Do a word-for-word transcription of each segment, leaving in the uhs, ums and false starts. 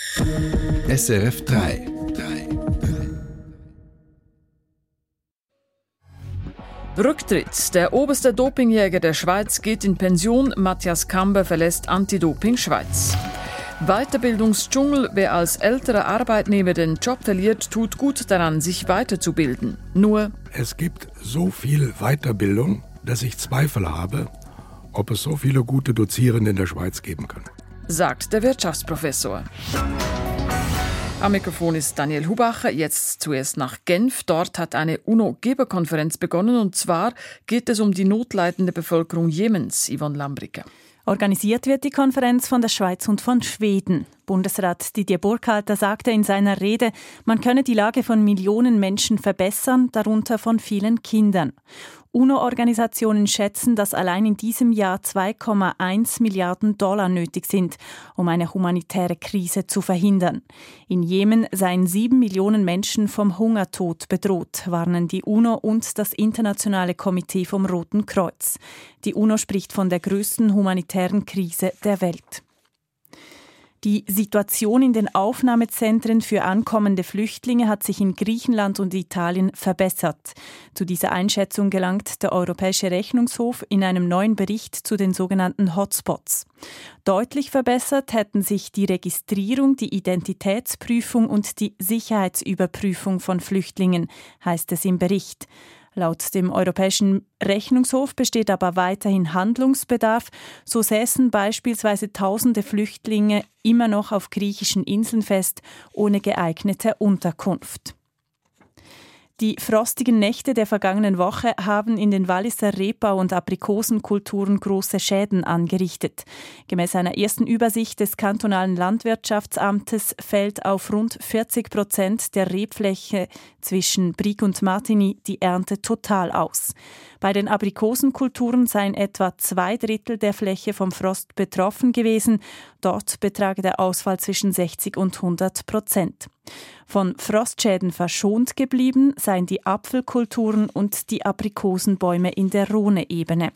S R F drei. Rücktritt. Der oberste Dopingjäger der Schweiz geht in Pension. Matthias Kamber verlässt Anti-Doping Schweiz. Weiterbildungsdschungel. Wer als älterer Arbeitnehmer den Job verliert, tut gut daran, sich weiterzubilden. Nur es gibt so viel Weiterbildung, dass ich Zweifel habe, ob es so viele gute Dozierende in der Schweiz geben kann, sagt der Wirtschaftsprofessor. Am Mikrofon ist Daniel Hubacher. Jetzt zuerst nach Genf. Dort hat eine UNO-Geberkonferenz begonnen. Und zwar geht es um die notleidende Bevölkerung Jemens. Yvonne Lambricke. Organisiert wird die Konferenz von der Schweiz und von Schweden. Bundesrat Didier Burkhalter sagte in seiner Rede, man könne die Lage von Millionen Menschen verbessern, darunter von vielen Kindern. UNO-Organisationen schätzen, dass allein in diesem Jahr zwei Komma eins Milliarden Dollar nötig sind, um eine humanitäre Krise zu verhindern. In Jemen seien sieben Millionen Menschen vom Hungertod bedroht, warnen die UNO und das Internationale Komitee vom Roten Kreuz. Die UNO spricht von der größten humanitären Krise der Welt. Die Situation in den Aufnahmezentren für ankommende Flüchtlinge hat sich in Griechenland und Italien verbessert. Zu dieser Einschätzung gelangt der Europäische Rechnungshof in einem neuen Bericht zu den sogenannten Hotspots. Deutlich verbessert hätten sich die Registrierung, die Identitätsprüfung und die Sicherheitsüberprüfung von Flüchtlingen, heißt es im Bericht. Laut dem Europäischen Rechnungshof besteht aber weiterhin Handlungsbedarf. So säßen beispielsweise tausende Flüchtlinge immer noch auf griechischen Inseln fest, ohne geeignete Unterkunft. Die frostigen Nächte der vergangenen Woche haben in den Walliser Rebau- und Aprikosenkulturen große Schäden angerichtet. Gemäss einer ersten Übersicht des kantonalen Landwirtschaftsamtes fällt auf rund vierzig Prozent der Rebfläche zwischen Brig und Martigny die Ernte total aus. Bei den Aprikosenkulturen seien etwa zwei Drittel der Fläche vom Frost betroffen gewesen. Dort betrage der Ausfall zwischen sechzig und hundert Prozent. Von Frostschäden verschont geblieben seien die Apfelkulturen und die Aprikosenbäume in der Rhone-Ebene.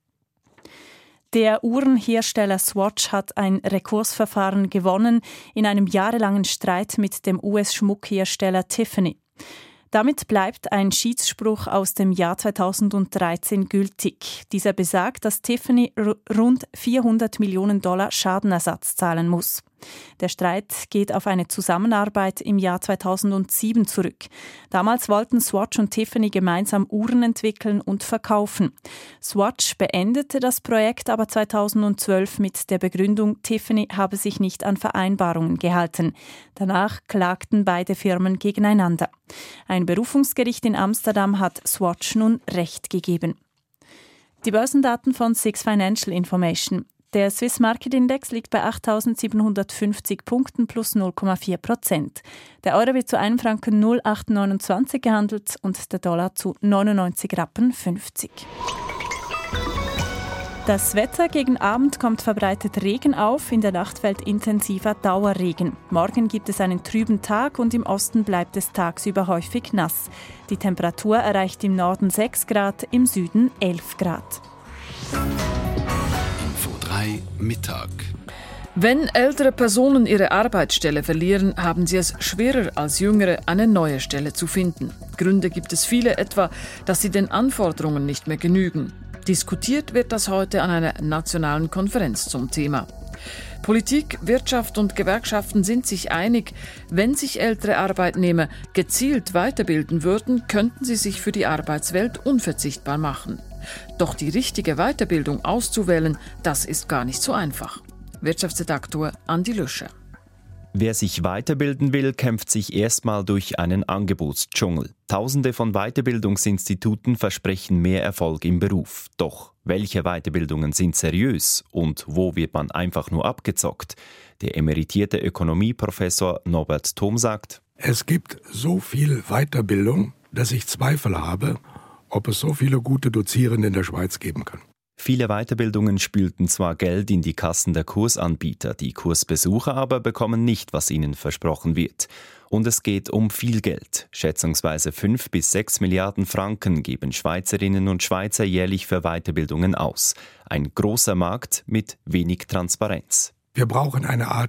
Der Uhrenhersteller Swatch hat ein Rekursverfahren gewonnen in einem jahrelangen Streit mit dem U S-Schmuckhersteller Tiffany. Damit bleibt ein Schiedsspruch aus dem Jahr zweitausenddreizehn gültig. Dieser besagt, dass Tiffany r- rund vierhundert Millionen Dollar Schadenersatz zahlen muss. Der Streit geht auf eine Zusammenarbeit im Jahr zweitausendsieben zurück. Damals wollten Swatch und Tiffany gemeinsam Uhren entwickeln und verkaufen. Swatch beendete das Projekt aber zweitausendzwölf mit der Begründung, Tiffany habe sich nicht an Vereinbarungen gehalten. Danach klagten beide Firmen gegeneinander. Ein Berufungsgericht in Amsterdam hat Swatch nun Recht gegeben. Die Börsendaten von Six Financial Information. Der Swiss Market Index liegt bei achttausendsiebenhundertfünfzig Punkten plus null Komma vier Prozent. Der Euro wird zu einem Franken null Komma acht neunundzwanzig gehandelt und der Dollar zu neunundneunzig Rappen fünfzig. Das Wetter: gegen Abend kommt verbreitet Regen auf, in der Nacht fällt intensiver Dauerregen. Morgen gibt es einen trüben Tag und im Osten bleibt es tagsüber häufig nass. Die Temperatur erreicht im Norden sechs Grad, im Süden elf Grad. drei Mittag. Wenn ältere Personen ihre Arbeitsstelle verlieren, haben sie es schwerer als jüngere, eine neue Stelle zu finden. Gründe gibt es viele, etwa, dass sie den Anforderungen nicht mehr genügen. Diskutiert wird das heute an einer nationalen Konferenz zum Thema. Politik, Wirtschaft und Gewerkschaften sind sich einig, wenn sich ältere Arbeitnehmer gezielt weiterbilden würden, könnten sie sich für die Arbeitswelt unverzichtbar machen. Doch die richtige Weiterbildung auszuwählen, das ist gar nicht so einfach. Wirtschaftsredaktor Andi Lüscher. Wer sich weiterbilden will, kämpft sich erstmal durch einen Angebotsdschungel. Tausende von Weiterbildungsinstituten versprechen mehr Erfolg im Beruf. Doch welche Weiterbildungen sind seriös und wo wird man einfach nur abgezockt? Der emeritierte Ökonomieprofessor Norbert Thom sagt: Es gibt so viel Weiterbildung, dass ich Zweifel habe, ob es so viele gute Dozierende in der Schweiz geben kann. Viele Weiterbildungen spülten zwar Geld in die Kassen der Kursanbieter, die Kursbesucher aber bekommen nicht, was ihnen versprochen wird. Und es geht um viel Geld. Schätzungsweise fünf bis sechs Milliarden Franken geben Schweizerinnen und Schweizer jährlich für Weiterbildungen aus. Ein großer Markt mit wenig Transparenz. Wir brauchen eine Art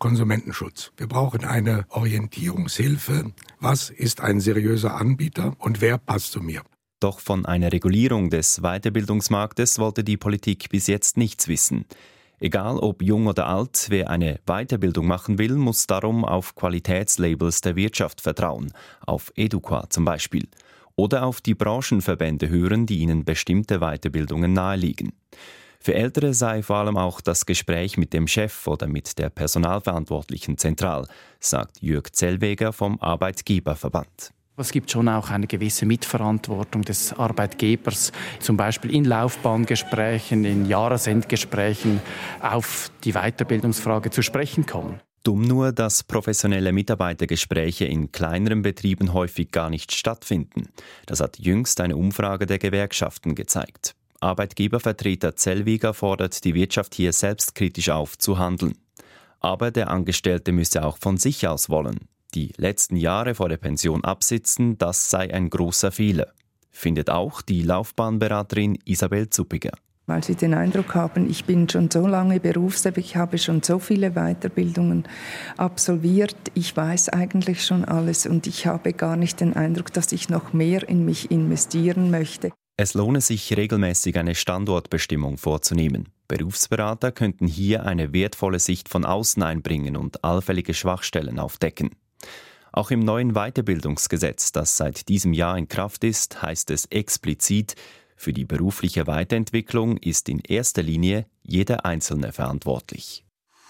Konsumentenschutz. Wir brauchen eine Orientierungshilfe. Was ist ein seriöser Anbieter und wer passt zu mir? Doch von einer Regulierung des Weiterbildungsmarktes wollte die Politik bis jetzt nichts wissen. Egal ob jung oder alt, wer eine Weiterbildung machen will, muss darum auf Qualitätslabels der Wirtschaft vertrauen, auf Eduqa zum Beispiel. Oder auf die Branchenverbände hören, die ihnen bestimmte Weiterbildungen naheliegen. Für Ältere sei vor allem auch das Gespräch mit dem Chef oder mit der Personalverantwortlichen zentral, sagt Jürg Zellweger vom Arbeitgeberverband. Es gibt schon auch eine gewisse Mitverantwortung des Arbeitgebers, zum Beispiel in Laufbahngesprächen, in Jahresendgesprächen auf die Weiterbildungsfrage zu sprechen kommen. Dumm nur, dass professionelle Mitarbeitergespräche in kleineren Betrieben häufig gar nicht stattfinden. Das hat jüngst eine Umfrage der Gewerkschaften gezeigt. Arbeitgebervertreter Zellweger fordert die Wirtschaft hier selbstkritisch auf, zu handeln. Aber der Angestellte müsse auch von sich aus wollen. Die letzten Jahre vor der Pension absitzen, das sei ein großer Fehler. Findet auch die Laufbahnberaterin Isabel Zuppiger. Weil sie den Eindruck haben, ich bin schon so lange berufstätig, ich habe schon so viele Weiterbildungen absolviert, ich weiß eigentlich schon alles und ich habe gar nicht den Eindruck, dass ich noch mehr in mich investieren möchte. Es lohne sich, regelmäßig eine Standortbestimmung vorzunehmen. Berufsberater könnten hier eine wertvolle Sicht von außen einbringen und allfällige Schwachstellen aufdecken. Auch im neuen Weiterbildungsgesetz, das seit diesem Jahr in Kraft ist, heißt es explizit, für die berufliche Weiterentwicklung ist in erster Linie jeder Einzelne verantwortlich.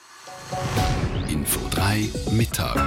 Info drei Mittag.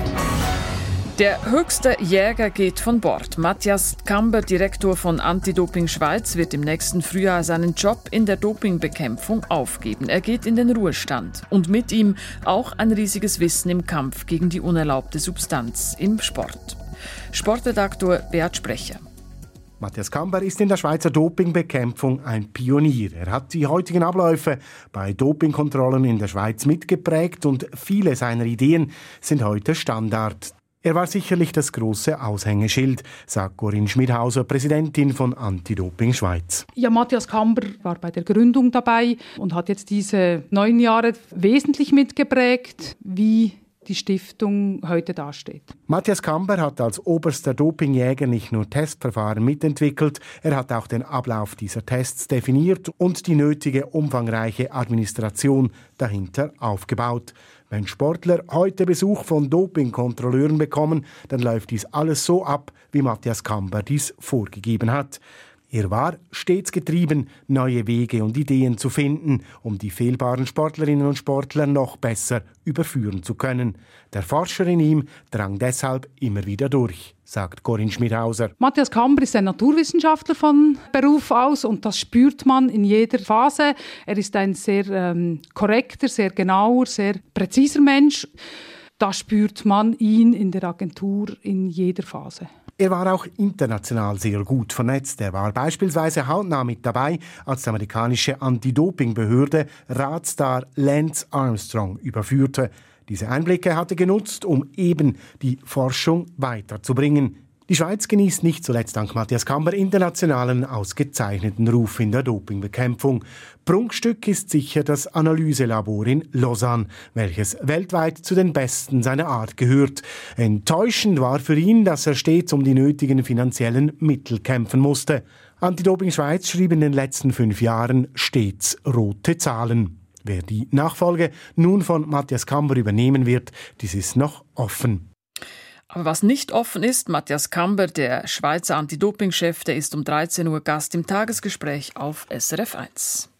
Der höchste Jäger geht von Bord. Matthias Kamber, Direktor von Anti-Doping Schweiz, wird im nächsten Frühjahr seinen Job in der Dopingbekämpfung aufgeben. Er geht in den Ruhestand. Und mit ihm auch ein riesiges Wissen im Kampf gegen die unerlaubte Substanz im Sport. Sportredaktor Beat Sprecher. Matthias Kamber ist in der Schweizer Dopingbekämpfung ein Pionier. Er hat die heutigen Abläufe bei Dopingkontrollen in der Schweiz mitgeprägt und viele seiner Ideen sind heute Standard. Er war sicherlich das große Aushängeschild, sagt Corinne Schmidhauser, Präsidentin von Anti-Doping Schweiz. Ja, Matthias Kamber war bei der Gründung dabei und hat jetzt diese neun Jahre wesentlich mitgeprägt, wie die Stiftung heute dasteht. Matthias Kamber hat als oberster Dopingjäger nicht nur Testverfahren mitentwickelt, er hat auch den Ablauf dieser Tests definiert und die nötige umfangreiche Administration dahinter aufgebaut. Wenn Sportler heute Besuch von Dopingkontrolleuren bekommen, dann läuft dies alles so ab, wie Matthias Kamber dies vorgegeben hat. Er war stets getrieben, neue Wege und Ideen zu finden, um die fehlbaren Sportlerinnen und Sportler noch besser überführen zu können. Der Forscher in ihm drang deshalb immer wieder durch, sagt Corinne Schmidhauser. Matthias Kamber ist ein Naturwissenschaftler von Beruf aus und das spürt man in jeder Phase. Er ist ein sehr ähm, korrekter, sehr genauer, sehr präziser Mensch. Da spürt man ihn in der Agentur in jeder Phase. Er war auch international sehr gut vernetzt. Er war beispielsweise hautnah mit dabei, als die amerikanische Anti-Doping-Behörde Radstar Lance Armstrong überführte. Diese Einblicke hat er genutzt, um eben die Forschung weiterzubringen. Die Schweiz genießt nicht zuletzt dank Matthias Kamber internationalen ausgezeichneten Ruf in der Dopingbekämpfung. Prunkstück ist sicher das Analyselabor in Lausanne, welches weltweit zu den besten seiner Art gehört. Enttäuschend war für ihn, dass er stets um die nötigen finanziellen Mittel kämpfen musste. Anti-Doping Schweiz schrieb in den letzten fünf Jahren stets rote Zahlen. Wer die Nachfolge nun von Matthias Kamber übernehmen wird, dies ist noch offen. Aber was nicht offen ist, Matthias Kamber, der Schweizer Anti-Doping-Chef, der ist um dreizehn Uhr Gast im Tagesgespräch auf S R F eins.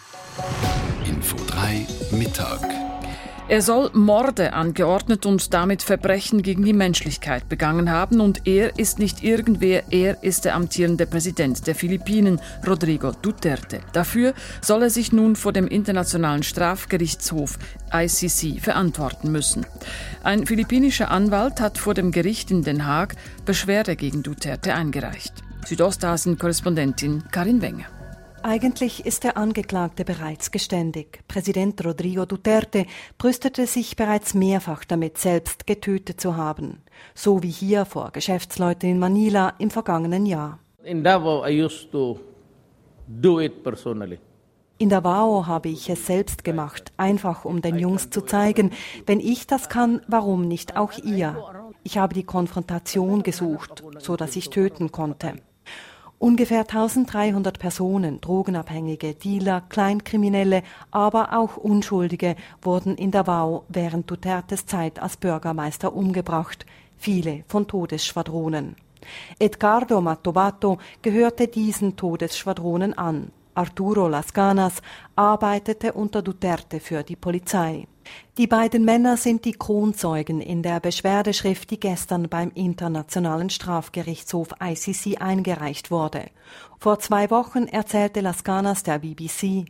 Info drei Mittag. Er soll Morde angeordnet und damit Verbrechen gegen die Menschlichkeit begangen haben. Und er ist nicht irgendwer, er ist der amtierende Präsident der Philippinen, Rodrigo Duterte. Dafür soll er sich nun vor dem Internationalen Strafgerichtshof I C C verantworten müssen. Ein philippinischer Anwalt hat vor dem Gericht in Den Haag Beschwerde gegen Duterte eingereicht. Südostasien-Korrespondentin Karin Wenger. Eigentlich ist der Angeklagte bereits geständig. Präsident Rodrigo Duterte brüstete sich bereits mehrfach damit, selbst getötet zu haben. So wie hier vor Geschäftsleuten in Manila im vergangenen Jahr. In Davao, I used to do it personally. In Davao habe ich es selbst gemacht, einfach um den Jungs zu zeigen, wenn ich das kann, warum nicht auch ihr? Ich habe die Konfrontation gesucht, so dass ich töten konnte. Ungefähr eintausenddreihundert Personen, Drogenabhängige, Dealer, Kleinkriminelle, aber auch Unschuldige wurden in Davao während Dutertes Zeit als Bürgermeister umgebracht, viele von Todesschwadronen. Edgardo Mattobato gehörte diesen Todesschwadronen an. Arturo Las Ganas arbeitete unter Duterte für die Polizei. Die beiden Männer sind die Kronzeugen in der Beschwerdeschrift, die gestern beim Internationalen Strafgerichtshof I C C eingereicht wurde. Vor zwei Wochen erzählte Las Ganas der B B C: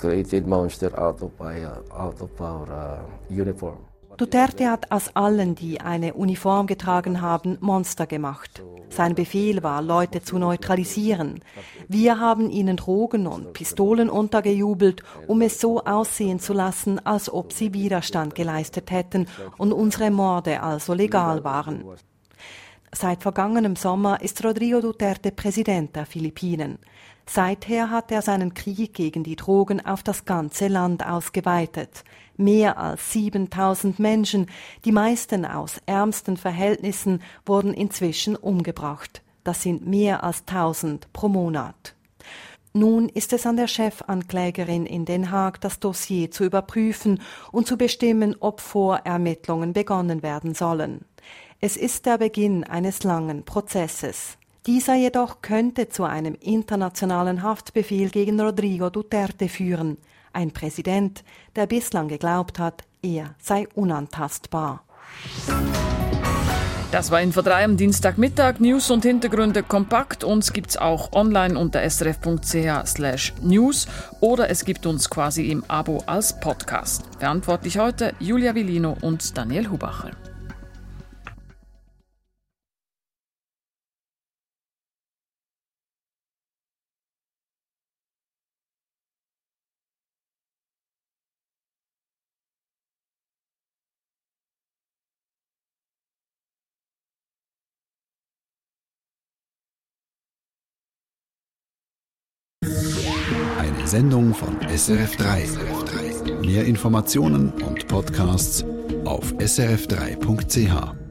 Duterte hat aus allen, die eine Uniform getragen haben, Monster gemacht. Sein Befehl war, Leute zu neutralisieren. Wir haben ihnen Drogen und Pistolen untergejubelt, um es so aussehen zu lassen, als ob sie Widerstand geleistet hätten und unsere Morde also legal waren. Seit vergangenem Sommer ist Rodrigo Duterte Präsident der Philippinen. Seither hat er seinen Krieg gegen die Drogen auf das ganze Land ausgeweitet. Mehr als siebentausend Menschen, die meisten aus ärmsten Verhältnissen, wurden inzwischen umgebracht. Das sind mehr als tausend pro Monat. Nun ist es an der Chefanklägerin in Den Haag, das Dossier zu überprüfen und zu bestimmen, ob Vorermittlungen begonnen werden sollen. Es ist der Beginn eines langen Prozesses. Dieser jedoch könnte zu einem internationalen Haftbefehl gegen Rodrigo Duterte führen. Ein Präsident, der bislang geglaubt hat, er sei unantastbar. Das war Info drei am Dienstagmittag. News und Hintergründe kompakt. Uns gibt's auch online unter s r f punkt c h slash news oder es gibt uns quasi im Abo als Podcast. Verantwortlich heute Julia Villino und Daniel Hubacher. Eine Sendung von S R F drei. Mehr Informationen und Podcasts auf s r f drei punkt c h.